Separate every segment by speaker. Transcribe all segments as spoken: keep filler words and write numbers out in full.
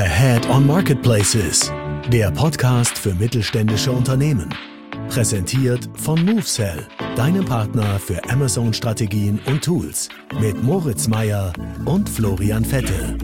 Speaker 1: Ahead on Marketplaces, der Podcast für mittelständische Unternehmen. Präsentiert von MoveSell, deinem Partner für Amazon-Strategien und Tools. Mit Moritz Meyer und Florian Vettel.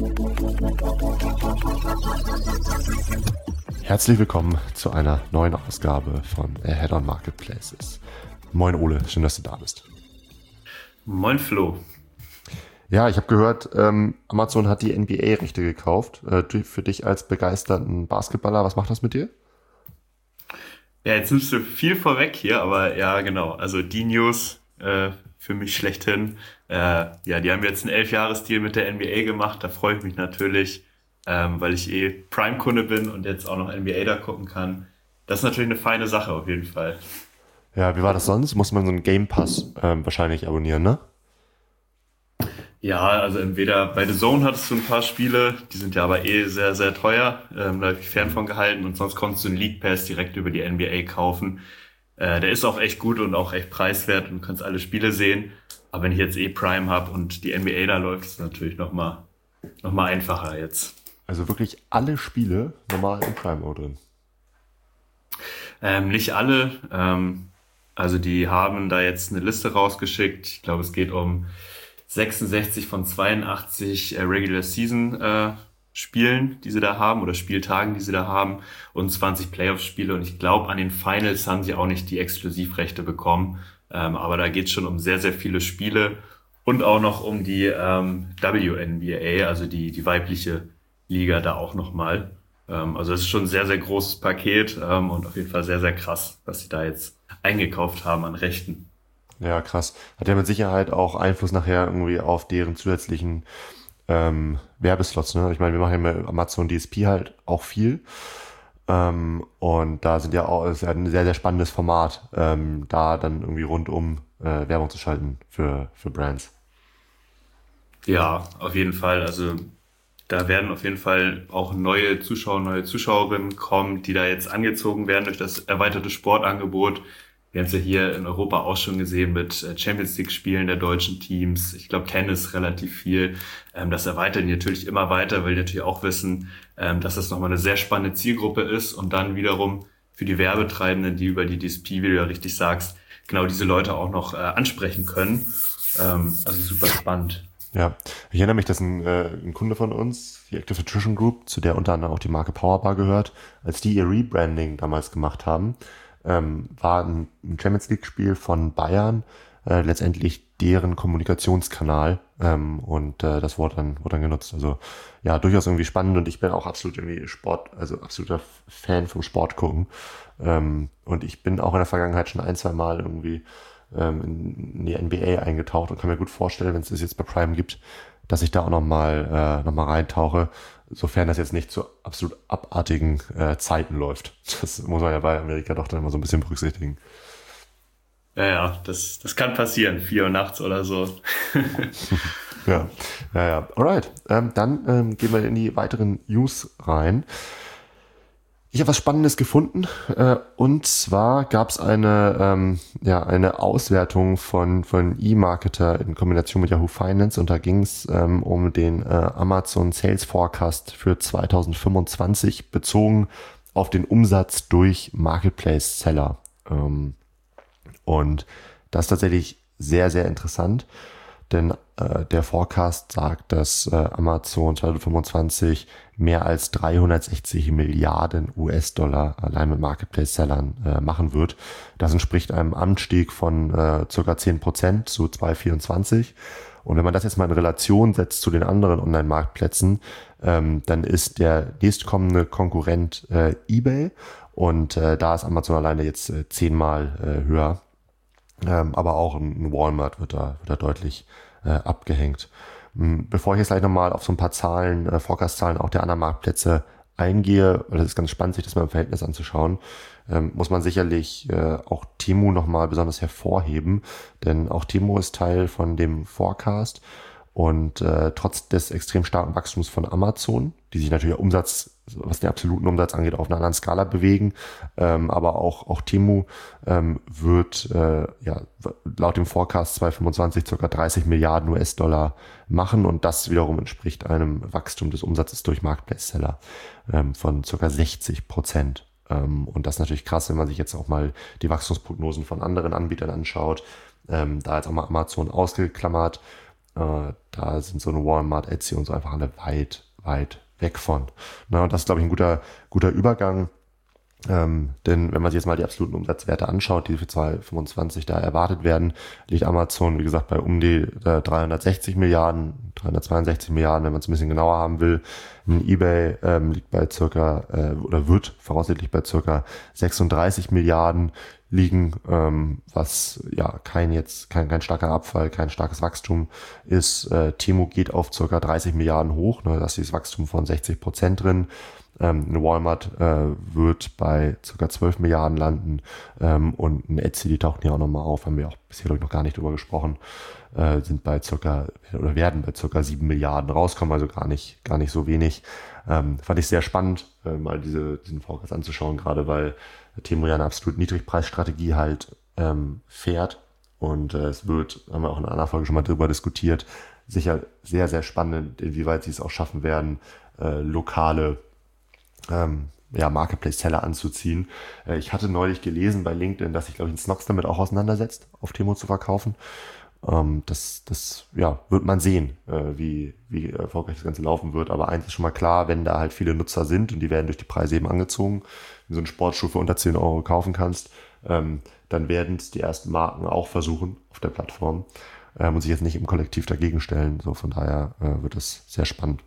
Speaker 2: Herzlich willkommen zu einer neuen Ausgabe von Ahead on Marketplaces. Moin Ole, schön, dass du da bist.
Speaker 3: Moin Flo.
Speaker 2: Ja, ich habe gehört, ähm, Amazon hat die N B A-Rechte gekauft. Äh, für dich als begeisterten Basketballer, was macht das mit dir?
Speaker 3: Ja, jetzt nimmst du viel vorweg hier, aber ja, genau. Also die News äh, für mich schlechthin. Äh, ja, die haben jetzt einen elf-Jahres-Deal mit der N B A gemacht. Da freue ich mich natürlich, ähm, weil ich eh Prime-Kunde bin und jetzt auch noch N B A da gucken kann. Das ist natürlich eine feine Sache auf jeden Fall.
Speaker 2: Ja, wie war das sonst? Muss man so einen Game Pass ähm, wahrscheinlich abonnieren, ne?
Speaker 3: Ja, also entweder bei The Zone hattest du ein paar Spiele, die sind ja aber eh sehr, sehr teuer, ähm, da habe ich fern von gehalten, und sonst konntest du einen League Pass direkt über die N B A kaufen. Äh, der ist auch echt gut und auch echt preiswert und du kannst alle Spiele sehen. Aber wenn ich jetzt eh Prime habe und die N B A da läuft, ist es natürlich nochmal noch mal einfacher jetzt.
Speaker 2: Also wirklich alle Spiele normal im Prime-Mode drin?
Speaker 3: Ähm, nicht alle, ähm, also die haben da jetzt eine Liste rausgeschickt. Ich glaube, es geht um sechsundsechzig von zweiundachtzig äh, Regular Season äh, Spielen, die sie da haben, oder Spieltagen, die sie da haben, und zwanzig Playoff-Spiele. Und ich glaube, an den Finals haben sie auch nicht die Exklusivrechte bekommen. Ähm, aber da geht es schon um sehr, sehr viele Spiele und auch noch um die ähm, W N B A, also die, die weibliche Liga da auch nochmal. Ähm, also es ist schon ein sehr, sehr großes Paket ähm, und auf jeden Fall sehr, sehr krass, was sie da jetzt eingekauft haben an Rechten.
Speaker 2: Ja, krass. Hat ja mit Sicherheit auch Einfluss nachher irgendwie auf deren zusätzlichen ähm, Werbeslots, ne? Ich meine, wir machen ja mit Amazon D S P halt auch viel. Ähm, und da sind ja auch, ist ja ein sehr, sehr spannendes Format, ähm, da dann irgendwie rundum äh, Werbung zu schalten für, für Brands.
Speaker 3: Ja, auf jeden Fall. Also da werden auf jeden Fall auch neue Zuschauer, neue Zuschauerinnen kommen, die da jetzt angezogen werden durch das erweiterte Sportangebot. Wir haben es ja hier in Europa auch schon gesehen mit Champions League-Spielen der deutschen Teams. Ich glaube, Tennis relativ viel. Das erweitern die natürlich immer weiter, weil die natürlich auch wissen, dass das nochmal eine sehr spannende Zielgruppe ist und dann wiederum für die Werbetreibenden, die über die D S P, wie du ja richtig sagst, genau diese Leute auch noch ansprechen können. Also super spannend.
Speaker 2: Ja, ich erinnere mich, dass ein, äh, ein Kunde von uns, die Active Nutrition Group, zu der unter anderem auch die Marke Powerbar gehört, als die ihr Rebranding damals gemacht haben, ähm, war ein, ein Champions League Spiel von Bayern äh, letztendlich deren Kommunikationskanal, ähm, und äh, das wurde dann, wurde dann genutzt. Also ja, durchaus irgendwie spannend, und ich bin auch absolut irgendwie Sport, also absoluter Fan vom Sport gucken. Ähm, und ich bin auch in der Vergangenheit schon ein, zwei Mal irgendwie in die N B A eingetaucht und kann mir gut vorstellen, wenn es das jetzt bei Prime gibt, dass ich da auch nochmal äh, noch mal reintauche, sofern das jetzt nicht zu absolut abartigen äh, Zeiten läuft. Das muss man ja bei Amerika doch dann immer so ein bisschen berücksichtigen.
Speaker 3: Ja, ja, das, das kann passieren, vier Uhr nachts oder so.
Speaker 2: ja, ja, ja. Alright, ähm, dann ähm, gehen wir in die weiteren News rein. Ich habe was Spannendes gefunden, äh, und zwar gab es eine ähm, ja eine Auswertung von von eMarketer in Kombination mit Yahoo Finance, und da ging es ähm, um den äh, Amazon Sales Forecast für zweitausendfünfundzwanzig bezogen auf den Umsatz durch Marketplace Seller, ähm, und das ist tatsächlich sehr, sehr interessant, denn äh, der Forecast sagt, dass äh, Amazon zweitausendfünfundzwanzig mehr als dreihundertsechzig Milliarden U S-Dollar allein mit Marketplace-Sellern äh, machen wird. Das entspricht einem Anstieg von äh, ca. zehn Prozent zu zweitausendvierundzwanzig. Und wenn man das jetzt mal in Relation setzt zu den anderen Online-Marktplätzen, ähm, dann ist der nächstkommende Konkurrent äh, eBay, und äh, da ist Amazon alleine jetzt äh, zehnmal äh, höher. Ähm, aber auch ein Walmart wird da, wird da deutlich äh, abgehängt. Bevor ich jetzt gleich nochmal auf so ein paar Zahlen, äh, Forecast-Zahlen auch der anderen Marktplätze eingehe, weil das ist ganz spannend, sich das mal im Verhältnis anzuschauen, ähm, muss man sicherlich äh, auch Temu nochmal besonders hervorheben, denn auch Temu ist Teil von dem Forecast, und äh, trotz des extrem starken Wachstums von Amazon, die sich natürlich umsatzseitig was den absoluten Umsatz angeht, auf einer anderen Skala bewegen. Ähm, aber auch, auch Temu ähm, wird äh, ja, laut dem Forecast zwanzig fünfundzwanzig ca. dreißig Milliarden U S-Dollar machen und das wiederum entspricht einem Wachstum des Umsatzes durch Marketplace-Seller ähm, von ca. sechzig Prozent. Ähm, und das ist natürlich krass, wenn man sich jetzt auch mal die Wachstumsprognosen von anderen Anbietern anschaut. Ähm, da jetzt auch mal Amazon ausgeklammert. Äh, da sind so eine Walmart, Etsy und so einfach alle weit, weit weg von. Na, und das ist, glaube ich, ein guter, guter Übergang. Ähm, denn wenn man sich jetzt mal die absoluten Umsatzwerte anschaut, die für zwanzig fünfundzwanzig da erwartet werden, liegt Amazon, wie gesagt, bei um die äh, dreihundertsechzig Milliarden, dreihundertzweiundsechzig Milliarden, wenn man es ein bisschen genauer haben will. Ein eBay ähm, liegt bei circa, äh, oder wird voraussichtlich bei circa sechsunddreißig Milliarden liegen, ähm, was ja kein jetzt kein kein starker Abfall, kein starkes Wachstum ist. Äh, Temu geht auf circa dreißig Milliarden hoch, ne, das ist das Wachstum von sechzig Prozent drin. Ähm, eine Walmart äh, wird bei circa zwölf Milliarden landen ähm, und ein Etsy, die tauchten ja auch nochmal auf, haben wir auch bisher noch gar nicht drüber gesprochen, äh, sind bei circa oder werden bei circa sieben Milliarden rauskommen, also gar nicht gar nicht so wenig. Ähm, fand ich sehr spannend, äh, mal diese diesen Forecast anzuschauen, gerade weil Temu ja eine absolut Niedrigpreisstrategie halt ähm, fährt und äh, es wird, haben wir auch in einer anderen Folge schon mal drüber diskutiert, sicher sehr, sehr spannend, inwieweit sie es auch schaffen werden, äh, lokale ähm, ja, Marketplace-Seller anzuziehen. Äh, ich hatte neulich gelesen bei LinkedIn, dass sich, glaube ich, ein Snox damit auch auseinandersetzt, auf Temu zu verkaufen. Ähm, das, das, ja, wird man sehen, äh, wie, wie erfolgreich das Ganze laufen wird. Aber eins ist schon mal klar, wenn da halt viele Nutzer sind und die werden durch die Preise eben angezogen, wenn du so einen Sportschuh für unter zehn Euro kaufen kannst, ähm, dann werden es die ersten Marken auch versuchen auf der Plattform ähm, und sich jetzt nicht im Kollektiv dagegen stellen. So, von daher äh, wird das sehr spannend.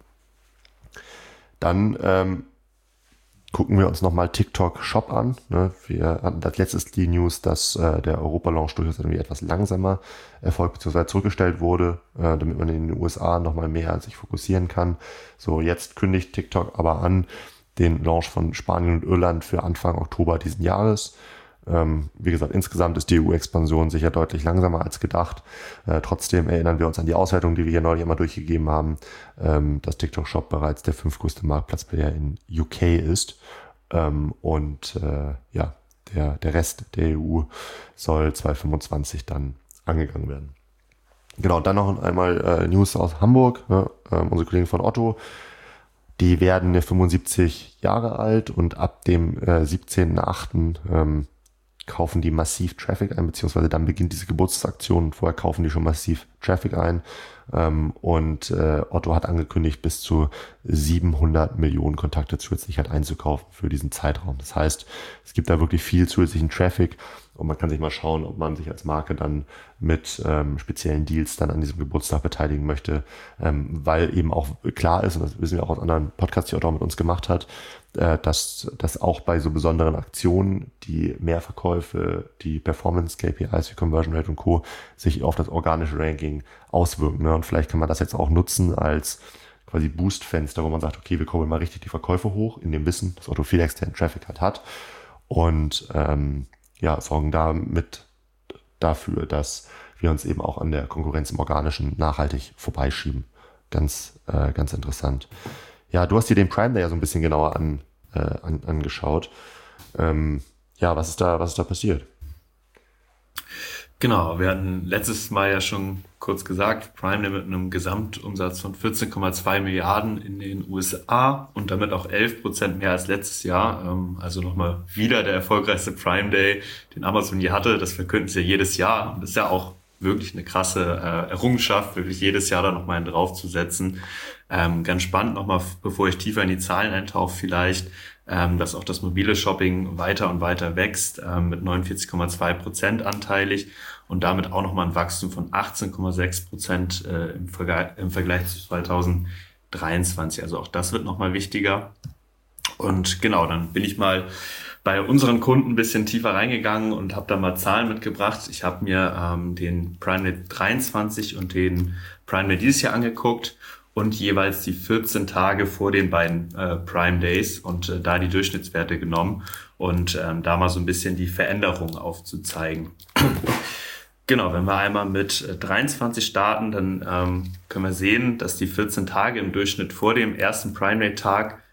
Speaker 2: Dann ähm, gucken wir uns nochmal TikTok Shop an. Ne? Wir hatten als letztes die News, dass äh, der Europa-Launch durchaus irgendwie etwas langsamer erfolgt bzw. zurückgestellt wurde, äh, damit man in den U S A nochmal mehr sich fokussieren kann. So, jetzt kündigt TikTok aber an den Launch von Spanien und Irland für Anfang Oktober diesen Jahres. Ähm, wie gesagt, insgesamt ist die E U-Expansion sicher deutlich langsamer als gedacht. Äh, trotzdem erinnern wir uns an die Auswertung, die wir hier neulich einmal durchgegeben haben, ähm, dass TikTok Shop bereits der fünftgrößte Marktplatzplayer in U K ist. Ähm, und äh, ja, der, der Rest der E U soll zwanzig fünfundzwanzig dann angegangen werden. Genau, dann noch einmal äh, News aus Hamburg. Ne? Ähm, unsere Kollegen von Otto, die werden fünfundsiebzig Jahre alt und ab dem äh, siebzehnten achten Ähm, kaufen die massiv Traffic ein, beziehungsweise dann beginnt diese Geburtstagsaktion. Vorher kaufen die schon massiv Traffic ein. Ähm, und äh, Otto hat angekündigt, bis zu siebenhundert Millionen Kontakte zusätzlich halt einzukaufen für diesen Zeitraum. Das heißt, es gibt da wirklich viel zusätzlichen Traffic und man kann sich mal schauen, ob man sich als Marke dann mit ähm, speziellen Deals dann an diesem Geburtstag beteiligen möchte, ähm, weil eben auch klar ist, und das wissen wir auch aus anderen Podcasts, die Otto mit uns gemacht hat, äh, dass, dass auch bei so besonderen Aktionen die Mehrverkäufe, die Performance-K P Is wie Conversion Rate und Co. sich auf das organische Ranking auswirken. Ne? Und vielleicht kann man das jetzt auch nutzen als quasi Boost-Fenster, wo man sagt, okay, wir kurbeln mal richtig die Verkäufe hoch, in dem Wissen, dass Otto viel externen Traffic halt hat und ähm, ja, sorgen damit dafür, dass wir uns eben auch an der Konkurrenz im Organischen nachhaltig vorbeischieben. Ganz, äh, ganz interessant. Ja, du hast dir den Prime Day ja so ein bisschen genauer an, äh, an, angeschaut. Ähm, ja, was ist da, was ist da passiert?
Speaker 3: Genau, wir hatten letztes Mal ja schon kurz gesagt, Prime Day mit einem Gesamtumsatz von vierzehn Komma zwei Milliarden in den U S A und damit auch elf Prozent mehr als letztes Jahr. Also nochmal wieder der erfolgreichste Prime Day, den Amazon je hatte. Das verkünden sie ja jedes Jahr. Und das ist ja auch wirklich eine krasse Errungenschaft, wirklich jedes Jahr da nochmal einen draufzusetzen. Ganz spannend nochmal, bevor ich tiefer in die Zahlen eintauche, vielleicht, dass auch das mobile Shopping weiter und weiter wächst, mit neunundvierzig Komma zwei Prozent anteilig und damit auch nochmal ein Wachstum von achtzehn Komma sechs Prozent im Vergleich, im Vergleich zu zweitausenddreiundzwanzig. Also auch das wird nochmal wichtiger. Und genau, dann bin ich mal bei unseren Kunden ein bisschen tiefer reingegangen und habe da mal Zahlen mitgebracht. Ich habe mir ähm, den Prime Day dreiundzwanzig und den Prime Day dieses Jahr angeguckt und jeweils die vierzehn Tage vor den beiden äh, Prime Days und äh, da die Durchschnittswerte genommen und ähm, da mal so ein bisschen die Veränderung aufzuzeigen. Genau, wenn wir einmal mit äh, dreiundzwanzig starten, dann ähm, können wir sehen, dass die vierzehn Tage im Durchschnitt vor dem ersten Prime Day Tag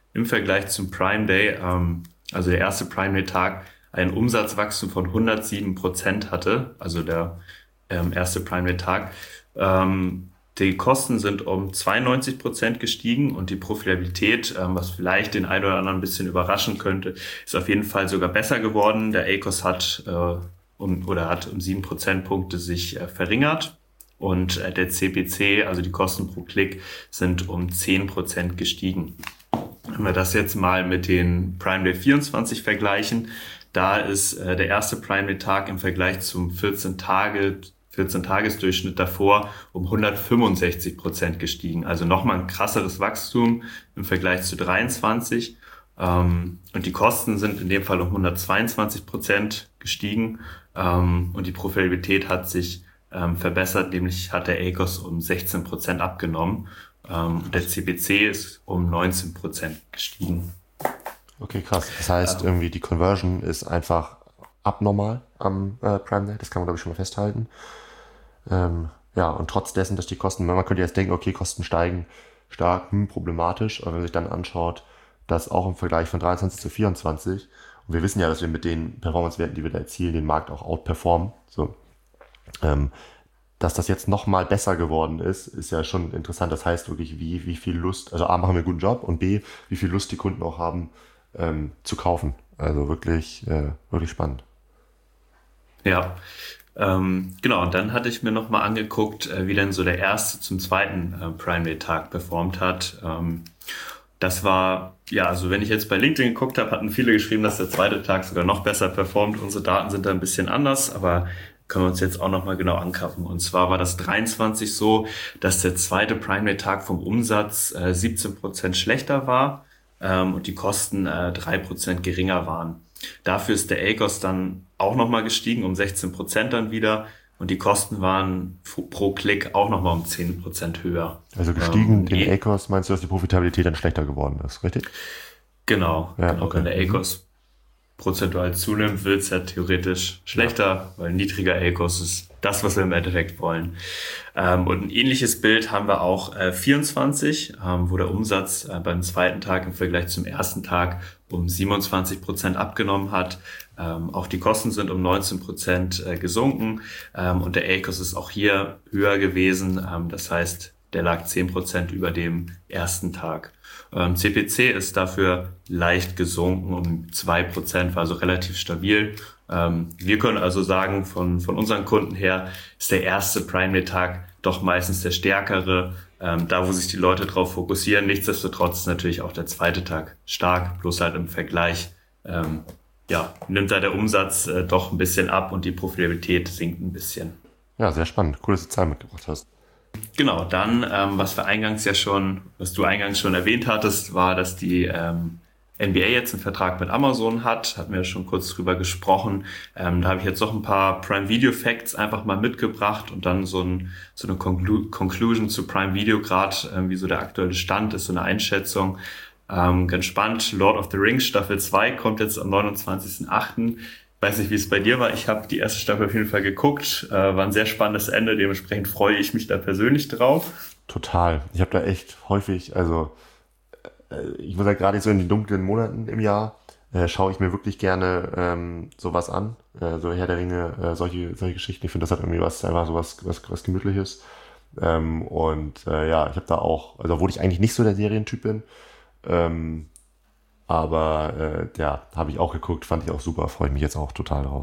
Speaker 3: im Vergleich zum Prime Day, ähm, also der erste Prime Day Tag, ein Umsatzwachstum von hundertsieben Prozent hatte, also der ähm, erste Prime Day Tag. Ähm, die Kosten sind um zweiundneunzig Prozent gestiegen und die Profitabilität, ähm, was vielleicht den einen oder anderen ein bisschen überraschen könnte, ist auf jeden Fall sogar besser geworden. Der A C O S hat äh, um, oder hat um sieben Prozentpunkte sich äh, verringert und äh, der C P C, also die Kosten pro Klick, sind um zehn Prozent gestiegen. Wenn wir das jetzt mal mit den Prime Day vierundzwanzig vergleichen, da ist äh, der erste Prime Day Tag im Vergleich zum vierzehn Tage vierzehn-Tages-Durchschnitt davor um hundertfünfundsechzig Prozent gestiegen. Also nochmal ein krasseres Wachstum im Vergleich zu dreiundzwanzig. Ähm, und die Kosten sind in dem Fall um hundertzweiundzwanzig Prozent gestiegen. Ähm, und die Profitabilität hat sich ähm, verbessert, nämlich hat der A C O S um sechzehn Prozent abgenommen. Ähm, und der C P C ist um neunzehn Prozent gestiegen.
Speaker 2: Okay, krass. Das heißt, ähm, irgendwie die Conversion ist einfach abnormal am äh, Prime Day. Das kann man, glaube ich, schon mal festhalten. Ähm, ja, und trotz dessen, dass die Kosten, man könnte jetzt denken, okay, Kosten steigen stark, hm, problematisch, aber wenn man sich dann anschaut, dass auch im Vergleich von dreiundzwanzig zu vierundzwanzig, und wir wissen ja, dass wir mit den Performance-Werten, die wir da erzielen, den Markt auch outperformen, so, ähm, dass das jetzt nochmal besser geworden ist, ist ja schon interessant. Das heißt wirklich, wie, wie viel Lust, also A, machen wir einen guten Job und B, wie viel Lust die Kunden auch haben, ähm, zu kaufen. Also wirklich, äh, wirklich spannend.
Speaker 3: Ja, ähm, genau. Und dann hatte ich mir nochmal angeguckt, äh, wie denn so der erste zum zweiten äh, Prime Day Tag performt hat. Ähm, das war, ja, also wenn ich jetzt bei LinkedIn geguckt habe, hatten viele geschrieben, dass der zweite Tag sogar noch besser performt. Unsere Daten sind da ein bisschen anders, aber können wir uns jetzt auch nochmal genau angucken. Und zwar war das dreiundzwanzig so, dass der zweite Prime Day Tag vom Umsatz äh, siebzehn Prozent schlechter war ähm, und die Kosten äh, drei Prozent geringer waren. Dafür ist der A C O S dann auch nochmal gestiegen, um sechzehn Prozent dann wieder. Und die Kosten waren pro Klick auch nochmal um zehn Prozent höher.
Speaker 2: Also gestiegen,
Speaker 3: ähm,
Speaker 2: den A C O S meinst du, dass die Profitabilität dann schlechter geworden ist, richtig?
Speaker 3: Genau,
Speaker 2: ja,
Speaker 3: genau.
Speaker 2: Okay.
Speaker 3: Wenn der A C O S prozentual zunimmt, wird es ja theoretisch schlechter, ja. weil ein niedriger A C O S ist das, was wir im Endeffekt wollen. Ähm, und ein ähnliches Bild haben wir auch äh, vierundzwanzig, ähm, wo der Umsatz äh, beim zweiten Tag im Vergleich zum ersten Tag um siebenundzwanzig Prozent abgenommen hat. Ähm, auch die Kosten sind um neunzehn Prozent äh, gesunken ähm, und der A C O S ist auch hier höher gewesen. Ähm, das heißt, der lag zehn Prozent über dem ersten Tag. Ähm, C P C ist dafür leicht gesunken um zwei Prozent, war also relativ stabil. Ähm, wir können also sagen, von, von unseren Kunden her ist der erste Prime Day Tag doch meistens der stärkere, ähm, da wo sich die Leute drauf fokussieren. Nichtsdestotrotz ist natürlich auch der zweite Tag stark, bloß halt im Vergleich ähm, ja, nimmt da der Umsatz äh, doch ein bisschen ab und die Profitabilität sinkt ein bisschen.
Speaker 2: Ja, sehr spannend. Cool, dass du Zahlen mitgebracht hast.
Speaker 3: Genau, dann, ähm, was wir eingangs ja schon, was du eingangs schon erwähnt hattest, war, dass die ähm, N B A jetzt einen Vertrag mit Amazon hat. Hatten wir schon kurz drüber gesprochen. Ähm, da habe ich jetzt noch ein paar Prime Video Facts einfach mal mitgebracht und dann so, ein, so eine Conclu- Conclusion zu Prime Video, gerade ähm, wie so der aktuelle Stand ist, so eine Einschätzung. Ähm, ganz spannend. Lord of the Rings Staffel zwei kommt jetzt am neunundzwanzigsten achten Weiß nicht, wie es bei dir war. Ich habe die erste Staffel auf jeden Fall geguckt. Äh, war ein sehr spannendes Ende. Dementsprechend freue ich mich da persönlich drauf.
Speaker 2: Total. Ich habe da echt häufig, also äh, ich muss sagen, gerade so in den dunklen Monaten im Jahr äh, schaue ich mir wirklich gerne ähm, sowas an. Äh, so Herr der Ringe, äh, solche, solche Geschichten. Ich finde, das hat irgendwie was, einfach so was, was, was Gemütliches. Ähm, und äh, ja, ich habe da auch, also obwohl ich eigentlich nicht so der Serientyp bin, ähm, aber äh, ja, habe ich auch geguckt, fand ich auch super, freue ich mich jetzt auch total drauf.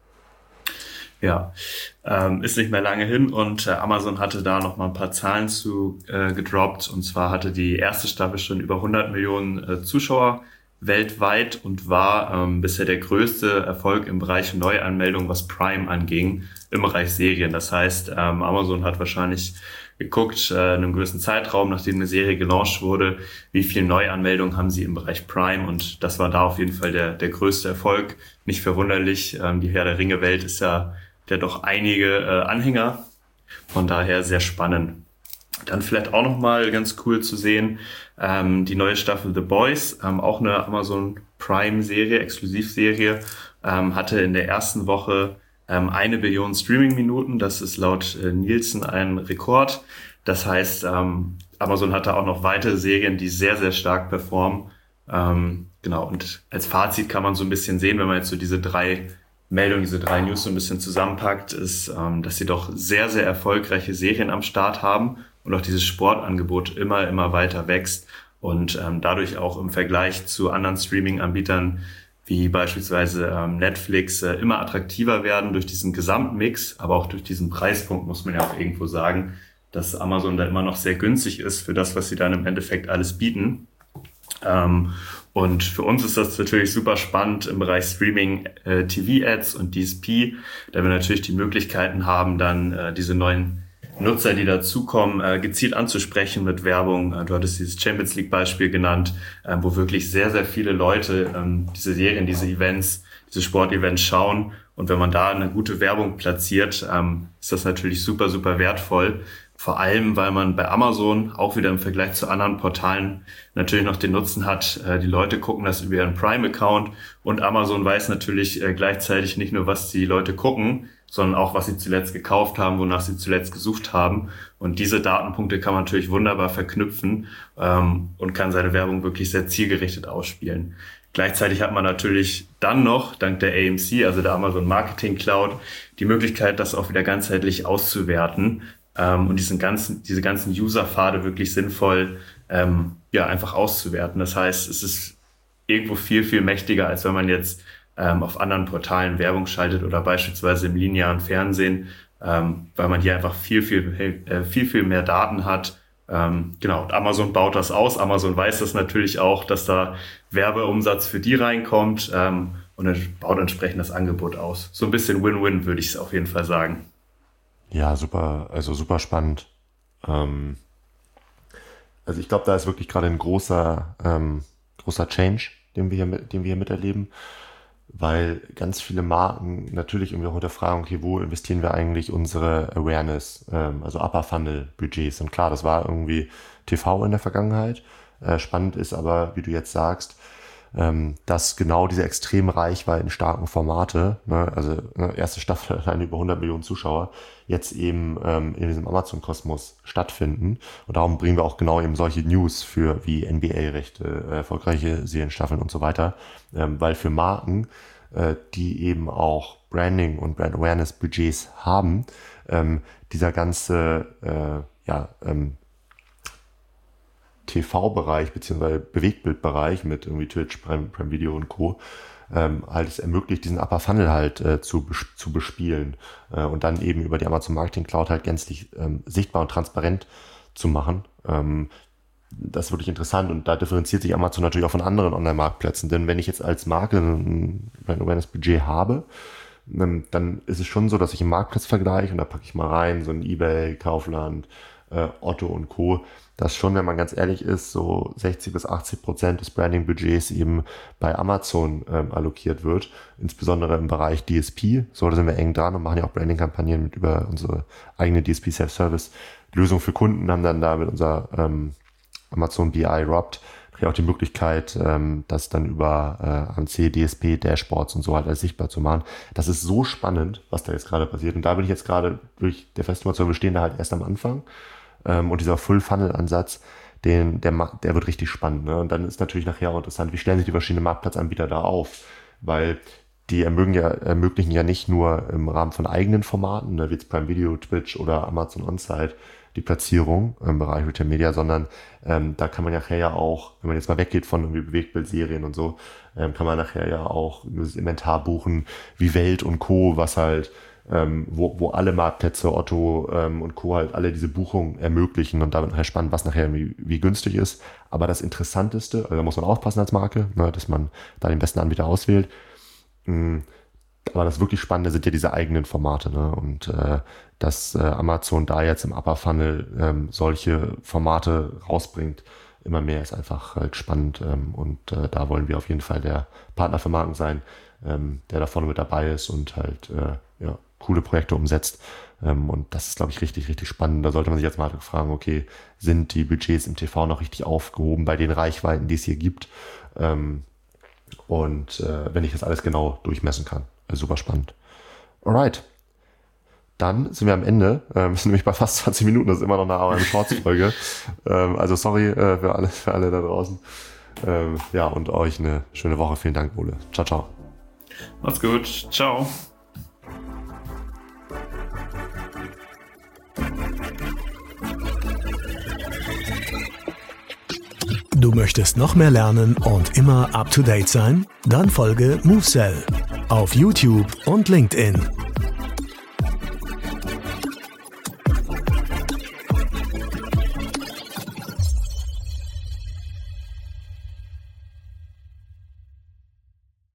Speaker 3: Ja, ähm, ist nicht mehr lange hin und äh, Amazon hatte da noch mal ein paar Zahlen zu äh, gedroppt. Und zwar hatte die erste Staffel schon über hundert Millionen äh, Zuschauer weltweit und war ähm, bisher der größte Erfolg im Bereich Neuanmeldung, was Prime anging, im Bereich Serien. Das heißt, ähm, Amazon hat wahrscheinlich geguckt, äh, in einem gewissen Zeitraum, nachdem eine Serie gelauncht wurde, wie viele Neuanmeldungen haben sie im Bereich Prime, und das war da auf jeden Fall der der größte Erfolg. Nicht verwunderlich, ähm, die Herr der Ringe Welt ist ja der doch einige äh, Anhänger, von daher sehr spannend. Dann vielleicht auch nochmal ganz cool zu sehen, ähm, die neue Staffel The Boys, ähm, auch eine Amazon Prime Serie, Exklusivserie, ähm, hatte in der ersten Woche ähm, eine Billion Streaming-Minuten. Das ist laut äh, Nielsen ein Rekord. Das heißt, ähm, Amazon hatte auch noch weitere Serien, die sehr, sehr stark performen. Ähm, genau, und als Fazit kann man so ein bisschen sehen, wenn man jetzt so diese drei Meldungen, diese drei News so ein bisschen zusammenpackt, ist, ähm, dass sie doch sehr, sehr erfolgreiche Serien am Start haben und auch dieses Sportangebot immer, immer weiter wächst und ähm, dadurch auch im Vergleich zu anderen Streaming-Anbietern wie beispielsweise ähm, Netflix äh, immer attraktiver werden durch diesen Gesamtmix, aber auch durch diesen Preispunkt, muss man ja auch irgendwo sagen, dass Amazon da immer noch sehr günstig ist für das, was sie dann im Endeffekt alles bieten. Ähm, und für uns ist das natürlich super spannend im Bereich Streaming, äh, T V-Ads und D S P, da wir natürlich die Möglichkeiten haben, dann äh, diese neuen Nutzer, die dazukommen, äh, gezielt anzusprechen mit Werbung. Äh, du hattest dieses Champions League-Beispiel genannt, äh, wo wirklich sehr, sehr viele Leute ähm, diese Serien, diese Events, diese Sportevents schauen. Und wenn man da eine gute Werbung platziert, ähm, ist das natürlich super, super wertvoll. Vor allem, weil man bei Amazon auch wieder im Vergleich zu anderen Portalen natürlich noch den Nutzen hat. Äh, die Leute gucken das über ihren Prime-Account und Amazon weiß natürlich äh, gleichzeitig nicht nur, was die Leute gucken, sondern auch, was sie zuletzt gekauft haben, wonach sie zuletzt gesucht haben. Und diese Datenpunkte kann man natürlich wunderbar verknüpfen ähm, und kann seine Werbung wirklich sehr zielgerichtet ausspielen. Gleichzeitig hat man natürlich dann noch, dank der A M C, also der Amazon Marketing Cloud, die Möglichkeit, das auch wieder ganzheitlich auszuwerten ähm, und diesen ganzen, diese ganzen User-Pfade wirklich sinnvoll ähm, ja einfach auszuwerten. Das heißt, es ist irgendwo viel, viel mächtiger, als wenn man jetzt ähm, auf anderen Portalen Werbung schaltet oder beispielsweise im linearen Fernsehen, ähm, weil man hier einfach viel, viel, äh, viel, viel mehr Daten hat. Ähm, genau, und Amazon baut das aus. Amazon weiß das natürlich auch, dass da Werbeumsatz für die reinkommt ähm, und dann baut entsprechend das Angebot aus. So ein bisschen Win-Win, würde ich es auf jeden Fall sagen.
Speaker 2: Ja, super, also super spannend. Ähm, also ich glaube, da ist wirklich gerade ein großer, ähm, großer Change, den wir hier, den wir hier miterleben, weil ganz viele Marken natürlich irgendwie auch hinterfragen, okay, wo investieren wir eigentlich unsere Awareness, ähm, also Upper Funnel Budgets. Und klar, das war irgendwie T V in der Vergangenheit. Äh, spannend ist aber, wie du jetzt sagst, ähm, dass genau diese extrem reichweitenstarken Formate, ne, also ne, erste Staffel allein über hundert Millionen Zuschauer, jetzt eben ähm, in diesem Amazon-Kosmos stattfinden. Und darum bringen wir auch genau eben solche News für wie N B A-Rechte, äh, erfolgreiche Serienstaffeln und so weiter, ähm, weil für Marken, äh, die eben auch Branding und Brand Awareness Budgets haben, ähm, dieser ganze äh, ja, ähm, T V-Bereich beziehungsweise Bewegtbildbereich mit irgendwie Twitch, Prime, Prime Video und Co. Ähm, halt es ermöglicht, diesen Upper Funnel halt äh, zu, zu bespielen äh, und dann eben über die Amazon Marketing Cloud halt gänzlich ähm, sichtbar und transparent zu machen. Ähm, das ist wirklich interessant und da differenziert sich Amazon natürlich auch von anderen Online-Marktplätzen, denn wenn ich jetzt als Marke ein Brand Awareness Budget habe, ähm, dann ist es schon so, dass ich im Marktplatz vergleiche und da packe ich mal rein, so ein eBay, Kaufland, äh, Otto und Co., dass schon, wenn man ganz ehrlich ist, so sechzig bis achtzig Prozent des Branding-Budgets eben bei Amazon ähm, allokiert wird, insbesondere im Bereich D S P. So, da sind wir eng dran und machen ja auch Branding-Kampagnen mit über unsere eigene D S P Self-Service-Lösung für Kunden, haben dann da mit unserer ähm, Amazon B I Robbed auch die Möglichkeit, ähm, das dann über äh, A M C, D S P, Dashboards und so halt alles sichtbar zu machen. Das ist so spannend, was da jetzt gerade passiert. Und da bin ich jetzt gerade durch der festen Überzeugung, wir stehen da halt erst am Anfang. Und dieser Full-Funnel-Ansatz, den, der, der wird richtig spannend. Ne? Und dann ist natürlich nachher auch interessant, wie stellen sich die verschiedenen Marktplatzanbieter da auf? Weil die ermöglichen ja, ermöglichen ja nicht nur im Rahmen von eigenen Formaten, ne, wie jetzt Prime Video, Twitch oder Amazon On-Site, die Platzierung im Bereich Retail Media, sondern ähm, da kann man nachher ja auch, wenn man jetzt mal weggeht von irgendwie Bewegtbildserien und so, ähm, kann man nachher ja auch das Inventar buchen, wie Welt und Co., was halt Ähm, wo, wo alle Marktplätze, Otto ähm, und Co. halt alle diese Buchungen ermöglichen und da wird nachher spannend, was nachher wie, wie günstig ist. Aber das Interessanteste, also da muss man aufpassen als Marke, ne, dass man da den besten Anbieter auswählt. Mhm. Aber das wirklich Spannende sind ja diese eigenen Formate, ne? Und äh, dass äh, Amazon da jetzt im Upper Funnel ähm, solche Formate rausbringt, immer mehr ist einfach halt spannend ähm, und äh, da wollen wir auf jeden Fall der Partner für Marken sein, ähm, der da vorne mit dabei ist und halt äh, ja coole Projekte umsetzt. Ähm, und das ist, glaube ich, richtig, richtig spannend. Da sollte man sich jetzt mal fragen, okay, sind die Budgets im T V noch richtig aufgehoben bei den Reichweiten, die es hier gibt? Ähm, und äh, wenn ich das alles genau durchmessen kann. Also super spannend. Alright. Dann sind wir am Ende. Ähm, wir sind nämlich bei fast zwanzig Minuten. Das ist immer noch eine, eine Shorts-Folge. ähm, also sorry äh, für alle, für alle da draußen. Ähm, ja, und euch eine schöne Woche. Vielen Dank, Ole. Ciao, ciao.
Speaker 3: Macht's gut. Ciao.
Speaker 1: Du möchtest noch mehr lernen und immer up to date sein? Dann folge MoveSell auf YouTube und LinkedIn.